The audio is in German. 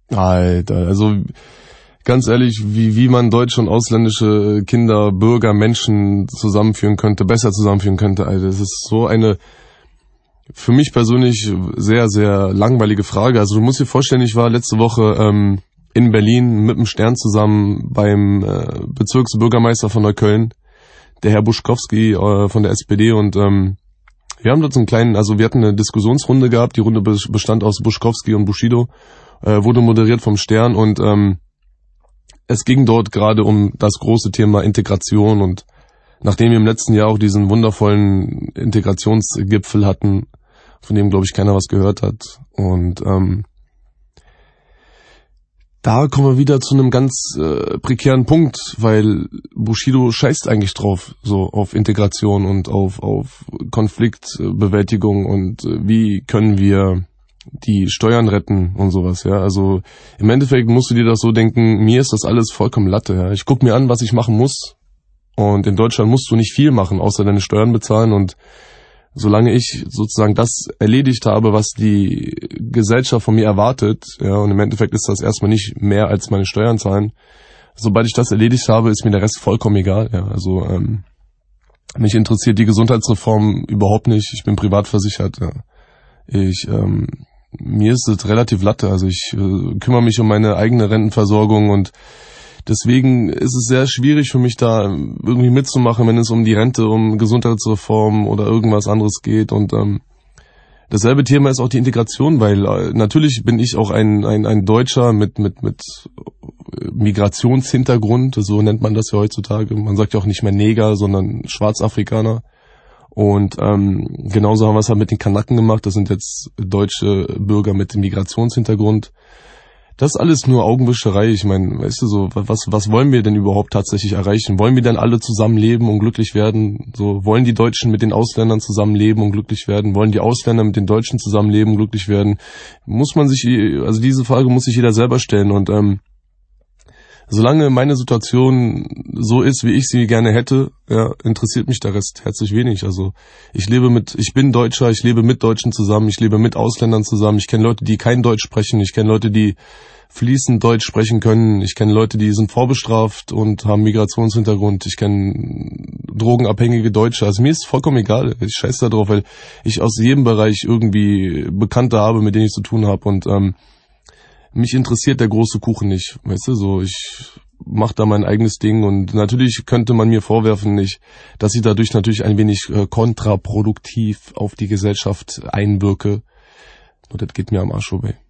Alter, also ganz ehrlich, wie man deutsche und ausländische Kinder, Bürger, Menschen zusammenführen könnte, besser zusammenführen könnte, Alter, das ist so eine für mich persönlich sehr, sehr langweilige Frage. Also du musst dir vorstellen, ich war letzte Woche in Berlin mit dem Stern zusammen beim Bezirksbürgermeister von Neukölln, der Herr Buschkowski von der SPD, und wir haben dort so einen kleinen, also wir hatten eine Diskussionsrunde gehabt, die Runde bestand aus Buschkowski und Bushido, wurde moderiert vom Stern, und es ging dort gerade um das große Thema Integration, und nachdem wir im letzten Jahr auch diesen wundervollen Integrationsgipfel hatten, von dem, glaube ich, keiner was gehört hat, und da kommen wir wieder zu einem ganz prekären Punkt, weil Bushido scheißt eigentlich drauf, so auf Integration und auf Konfliktbewältigung und wie können wir die Steuern retten und sowas, ja. Also im Endeffekt musst du dir das so denken, mir ist das alles vollkommen Latte, ja. Ich guck mir an, was ich machen muss, und in Deutschland musst du nicht viel machen, außer deine Steuern bezahlen, und solange ich sozusagen das erledigt habe, was die Gesellschaft von mir erwartet, ja, und im Endeffekt ist das erstmal nicht mehr als meine Steuern zahlen, sobald ich das erledigt habe, ist mir der Rest vollkommen egal, ja. Also mich interessiert die Gesundheitsreform überhaupt nicht, ich bin privat versichert, ja. Mir ist es relativ Latte, also ich kümmere mich um meine eigene Rentenversorgung, und deswegen ist es sehr schwierig für mich, da irgendwie mitzumachen, wenn es um die Rente, um Gesundheitsreform oder irgendwas anderes geht. Und dasselbe Thema ist auch die Integration, weil natürlich bin ich auch ein Deutscher mit Migrationshintergrund, so nennt man das ja heutzutage. Man sagt ja auch nicht mehr Neger, sondern Schwarzafrikaner. Und genauso haben wir es halt mit den Kanaken gemacht. Das sind jetzt deutsche Bürger mit dem Migrationshintergrund. Das ist alles nur Augenwischerei. Ich meine, weißt du, so, was wollen wir denn überhaupt tatsächlich erreichen? Wollen wir denn alle zusammenleben und glücklich werden? So, wollen die Deutschen mit den Ausländern zusammenleben und glücklich werden? Wollen die Ausländer mit den Deutschen zusammenleben und glücklich werden? Also diese Frage muss sich jeder selber stellen, und solange meine Situation so ist, wie ich sie gerne hätte, ja, interessiert mich der Rest herzlich wenig. Also ich bin Deutscher, ich lebe mit Deutschen zusammen, ich lebe mit Ausländern zusammen, ich kenne Leute, die kein Deutsch sprechen, ich kenne Leute, die fließend Deutsch sprechen können, ich kenne Leute, die sind vorbestraft und haben Migrationshintergrund, ich kenne drogenabhängige Deutsche. Also mir ist vollkommen egal, ich scheiß da drauf, weil ich aus jedem Bereich irgendwie Bekannte habe, mit denen ich zu tun habe, und mich interessiert der große Kuchen nicht, weißt du, so, ich mach da mein eigenes Ding, und natürlich könnte man mir vorwerfen, dass ich dadurch natürlich ein wenig kontraproduktiv auf die Gesellschaft einwirke, nur das geht mir am Arsch vorbei.